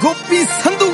ਗੋਪੀ ਸੰਧੂ।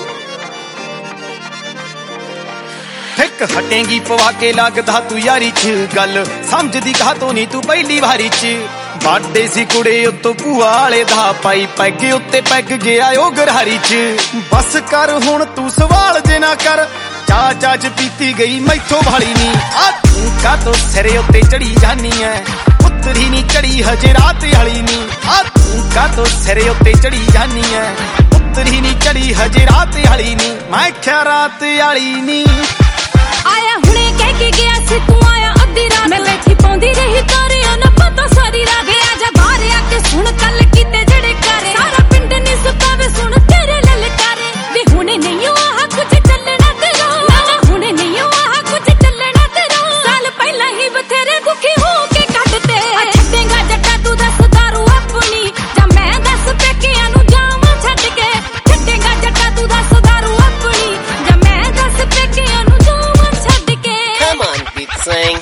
ਫਿੱਕ ਹਟੇਂਗੀ ਪਵਾ ਕੇ ਲੱਗਦਾ ਤੂੰ ਯਾਰੀ ਚ, ਗੱਲ ਸਮਝਦੀ ਕਾਹਤੋਂ ਨਹੀਂ ਤੂੰ ਪਹਿਲੀ ਵਾਰੀ ਚ। ਬਾਡੇ ਸੀ ਕੁੜੇ ਉੱਤੋਂ ਭੂਆ ਵਾਲੇ ਦਾ, ਪਾਈ ਪੈਗ ਉੱਤੇ ਪੈਗ ਗਿਆ ਓ ਗਰਹਾਰੀ ਚ। ਬਸ ਕਰ ਹੁਣ ਤੂੰ ਸਵਾਲ ਜੇ ਨਾ ਕਰ, ਚਾਚਾ ਚ ਪੀਤੀ ਗਈ ਮੈਥੋਂ ਵਾਲੀ ਨੀ। ਆ ਤੂੰ ਕਾਹਤੋਂ ਸਿਰੇ ਉੱਤੇ ਚੜੀ ਜਾਨੀ ਐ, ਉਤਰੀ ਨੀ ਚੜੀ ਹਜੇ ਰਾਤ ਵਾਲੀ ਨੀ। ਆ ਤੂੰ ਕਾਹਤੋਂ ਸਿਰੇ ਉੱਤੇ ਚੜੀ ਜਾਨੀ ਐ, ਉਤਰੀ ਨੀ ਚੜੀ ਹਜੇ ਰਾਤ ਵਾਲੀ ਨੀ। ਮੈਂ ਕਿਹਾ ਰਾਤ ਵਾਲੀ ਨੀ। ਆਇਆ ਹੁਣੇ ਕਹਿ ਕੇ ਗਿਆ ਸੀ ਤੂੰ ਆਇਆ ਅੱਧੀ ਰਾਤ, ਮੈਂ ਬੈਠੀ ਪਾਉਂਦੀ ਰਹੀ ਤਾਰਿਆਂ ਨਾ ਪਤਾ ਸਾਰੀ ਰਾਤ। ਵੇ ਆ ਜਾ ਬਾਹਰ ਆ ਕੇ ਸੁਣ ਕੱਲ ਕੀਤੇ ਜਿਹੜੇ ਕਰੇ, ਸਾਰਾ ਪਿੰਡ ਨੀ ਸੁੱਤਾ ਵੇ ਸੁਣ ਤੇਰੇ ਲਲਕਾਰੇ। ਵੇ ਹੁਣੇ ਨਹੀਂ ਆਹ ਕੁਝ ਚੱਲਣਾ ਤੇਰਾ, ਨਾ ਹੁਣੇ ਨਹੀਂ ਆਹ ਕੁਝ ਚੱਲਣਾ ਤੇਰਾ। ਸਾਲ ਪਹਿਲਾਂ ਹੀ ਬਥੇਰੇ ਦੁਖੀ ਹੋ ਕੇ ਕੱਢਤੇ। ਛੱਡੇਗਾ ਜੱਟਾ ਤੂੰ ਦੱਸ ਦਾਰੂ ਆਪਣੀ, ਜਾਂ ਮੈਂ ਦੱਸ ਪੇਕਿਆਂ ਨੂੰ ਜਾਵਾਂ ਛੱਡ ਕੇ। ਛੱਡੇਗਾ ਜੱਟਾ ਤੂੰ ਦੱਸ ਦਾਰੂ ਆਪਣੀ, ਜਾਂ ਮੈਂ ਦੱਸ ਪੇਕਿਆਂ ਨੂੰ ਜਾਵਾਂ ਛੱਡ ਕੇ। Come on, beat sing.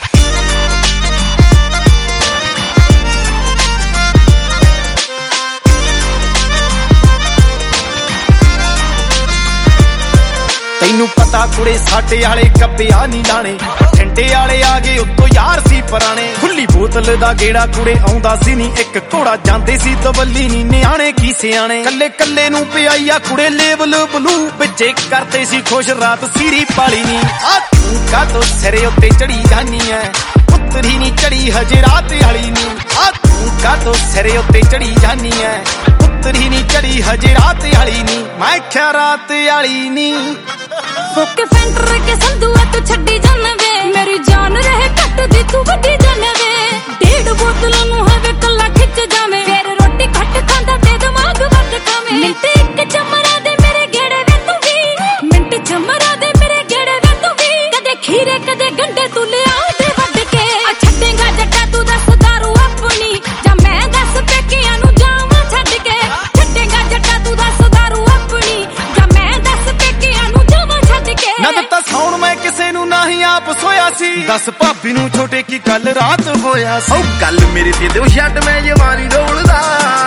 ਤੈਨੂੰ ਪਤਾ ਕੁੜੇ ਸਾਡੇ ਵਾਲੇ ਕੱਪਿਆ ਨੀ ਲਾਣੇ, ਠੰਡੇ ਵਾਲੇ ਆ ਗਏ ਉੱਤੋਂ ਯਾਰ ਸੀ ਪੁਰਾਣੇ। ਖੁੱਲੀ ਬੋਤਲ ਦਾ ਗੇੜਾ ਕੁੜੇ ਆਉਂਦਾ ਸੀ ਨੀ, ਇੱਕ ਘੋੜਾ ਜਾਂਦੇ ਸੀ ਦਵੱਲੀ ਨੀ, ਨਿਆਣੇ ਕੀ ਸਿਆਣੇ। ਕੱਲੇ ਕੱਲੇ ਨੂੰ ਪਿਆਈਆ ਕੁੜੇ ਲੇਵਲ ਬਲੂ, ਵਿੱਚੇ ਕਰਦੇ ਸੀ ਖੁਸ਼ ਰਾਤ ਸੀਰੀ ਪਾਲੀ ਨੀ। ਆ ਤੂੰ ਕਾਹਤੋਂ ਸਿਰੇ ਉੱਤੇ ਚੜੀ ਜਾਨੀ ਐ, ਉਤਰੀ ਨੀ ਚੜੀ ਹਜੇ ਰਾਤ ਵਾਲੀ ਨੀ। ਆ ਤੂੰ ਕਾਹਤੋਂ ਸਿਰੇ ਉੱਤੇ ਚੜੀ ਜਾਨੀ ਐ, ਉਤਰੀ ਨੀ ਚੜੀ ਹਜੇ ਰਾਤ ਵਾਲੀ ਨੀ। ਮੈਂ ਕਿਹਾ ਰਾਤ ਵਾਲੀ ਨੀ। ਫੋਕੇ ਫੈਂਟਰ ਕੇ ਸੰਧੂਆ ਤੂੰ ਛੱਡੀ ਜਾਨ ਵੇ, ਮੇਰੀ ਜਾਨ ਰਹੇ ਘੱਟਦੀ ਤੂੰ ਵੱਡੀ ਜਾਨ ਵੇ। ਡੇਢ ਬੋਤਲਾਂ ਨੂੰ ਹਵੇ ਕੱਲਾ ਖਿੱਚ ਜਾਵੇਂ, ਫੇਰ ਰੋਟੀ ਘੱਟ ਖਾਂਦਾ ਤੇ ਦਿਮਾਗ ਵੱਧ ਖਾਵੇਂ। ਮਿੰਟ ਇੱਕ ਚਮਰਾ ਦੇ ਮੇਰੇ ਗੇੜੇ ਵੇ ਤੂੰ ਵੀ, ਮਿੰਟ ਚਮਰਾ ਦੇ ਮੇਰੇ ਗੇੜੇ ਵੇ ਤੂੰ ਵੀ। ਕਦੇ ਖੀਰੇ ਕਦੇ ਗੰਡੇ ਤੂੰ ਲਿਆ ਦੇ ਵੱਢ ਕੇ। ਛੱਡੇਗਾ ਜੱਟਾ ਤੂੰ ਦੱਸ ਦਾਰੂ ਆਪਣੀ, ਜਾਂ ਮੈਂ ਦੱਸ ਪੇਕਿਆਂ ਨੂੰ ਜਾਵਾਂ ਛੱਡ ਕੇ। ਛੱਡੇਗਾ ਜੱਟਾ ਤੂੰ ਦੱਸ ਦਾਰੂ ਆਪਣੀ, ਜਾਂ ਮੈਂ ਦੱਸ ਪੇਕਿਆਂ ਨੂੰ ਜਾਵਾਂ ਛੱਡ ਕੇ। ਨਾ ਦਿੱਤਾ ਸੌਣ ਮੈਂ ਕਿਸੇ ਨੂੰ ਨਾ ਹੀ ਆਪ ਸੋਇਆ ਸੀ, ਦੱਸ ਭਾਬੀ ਨੂੰ ਛੋਟੇ ਕੀ ਕੱਲ ਰਾਤ ਹੋਇਆ ਸੀ। ਉਹ ਗੱਲ ਮੇਰੇ ਤੇ ਦਿਓ ਛੱਡ ਮੈਂ ਜਵਾਨੀ ਡੋਲਦਾ,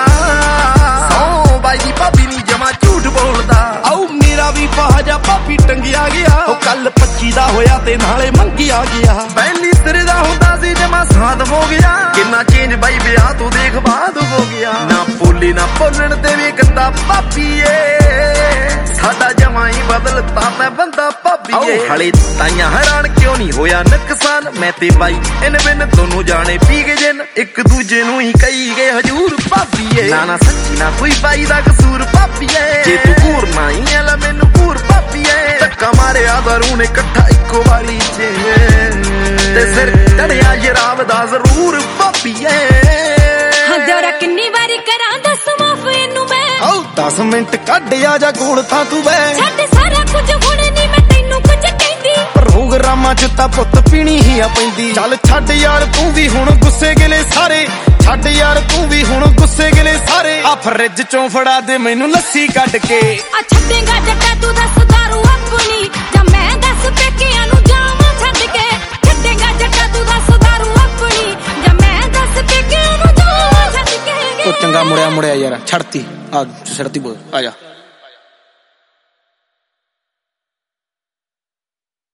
ਸੌ ਬਾਈ ਦੀ ਭਾਬੀ ਨੀ ਜਮਾ ਝੂਠ ਬੋਲਦਾ। ਆਉ ਮੇਰਾ ਵੀ ਪਹਾਜਾ ਭਾਬੀ ਟੰਗਿਆ ਗਿਆ, ਉਹ ਕੱਲ 25 ਦਾ ਹੋਇਆ ਤੇ ਨਾਲੇ ਮੰਗਿਆ ਗਿਆ। ਪਹਿਲੀ ਸਿਰੇ ਦਾ ਹੁੰਦਾ ਸੀ ਜਮਾ ਸਾਧ ਹੋ ਗਿਆ, ਕਿੰਨਾ ਚੇਂਜ ਬਾਈ ਵਿਆਹ ਤੋਂ ਦੇਖ ਬਾਅਦ ਹੋ ਗਿਆ। ਨਾ ਬੋਲੇ ਨਾ ਬੋਲਣ ਤੇ ਵੀ ਗੰਦਾ ਭਾਬੀਏ, ਸਾਡਾ ਜਮਾ ਹੀ ਬਦਲਤਾ ਤੈ ਬੰਦਾ ਭਾਬੀਏ। ਹਲੇ ਤਾਈਆਂ ਹੈਰਾਨ ਕਿਉਂ ਨਹੀਂ ਹੋਇਆ ਨੁਕਸਾਨ, ਮੈਂ ਤੇ ਬਾਈ ਇਹਨੇ ਬਿਨ ਦੋਨੋਂ ਜਾਣੇ ਪੀ ਗਏ ਜਿੰਨ, ਇੱਕ ਦੂਜੇ ਨੂੰ ਹੀ ਕਹੀ ਗਏ ਹਜੂਰ ਭਾਬੀਏ। ਨਾ ਨਾ ਸੱਚੀ ਨਾ ਕੋਈ ਬਾਈ ਦਾ ਕਸੂਰ ਭਾਬੀਏ, ਜੇ ਤੂੰ ਘੂਰ ਨਾ ਹੀ ਆਲਾ ਮੈਨੂੰ ਘੂਰ ਭਾਬੀਏ। ਧੱਕਾ ਮਾਰਿਆ ਦਾਰੂ ਨੇ ਇਕੱਠਾ ਇੱਕੋ ਵਾਲੀ ਚ, ਤੇ ਸਿਰ ਚੜਿਆ ਸ਼ਰਾਬ ਦਾ ਜ਼ਰੂਰ ਭਾਬੀਏ। ਹਾਂ ਦਿਓਰਾ ਕਿੰਨੀ ਵਾਰੀ ਕਰਾਂ ਦੱਸ ਮਾਫ ਇਹਨੂੰ ਮੈਂ, 10 ਮਿੰਟ ਕੱਢ ਆ ਜਾ ਕੋਲ ਥਾਂ ਤੂੰ ਬੈ। ਛੱਡ ਸਾਰਾ ਕੁਝ ਹੁਣ ਨਹੀਂ ਮੈਂ ਤੈਨੂੰ ਕੁਝ ਕਹਿੰਦੀ, ਪ੍ਰੋਗਰਾਮਾਂ ਚ ਤਾਂ ਪੁੱਤ ਪੀਣੀ ਹੀ ਆ ਪੈਂਦੀ। ਚੱਲ ਛੱਡ ਯਾਰ ਤੂੰ ਵੀ ਹੁਣ ਗੁੱਸੇ ਗਿਲੇ ਸਾਰੇ, ਛੱਡ ਯਾਰ ਤੂੰ ਵੀ ਹੁਣ ਗੁੱਸੇ ਗਿਲੇ ਸਾਰੇ। ਆ ਫਰਿੱਜ ਚੋਂ ਫੜਾ ਦੇ ਮੈਨੂੰ ਲੱਸੀ ਕੱਢ ਕੇ। ਆ ਛੱਡੇਗਾ ਜੱਟਾ ਤੂੰ ਦੱਸ ਦਾਰੂ ਆਪਣੀ, ਜਾਂ ਮੈਂ ਦੱਸ ਪੇਕਿਆਂ ਨੂੰ ਜਾਵਾਂ ਛੱਡ ਕੇ। ਛੱਡੇਗਾ ਜੱਟਾ ਤੂੰ ਦੱਸ ਦਾਰੂ ਆਪਣੀ, ਜਾਂ ਮੈਂ ਦੱਸ ਪੇਕਿਆਂ ਨੂੰ ਜਾਵਾਂ ਛੱਡ ਕੇ। ਉਹ ਚੰਗਾ ਮੁੜਿਆ ਯਾਰ, ਛੱਡਤੀ ਆ ਛੱਡਤੀ ਬੋਲ ਆ ਜਾ।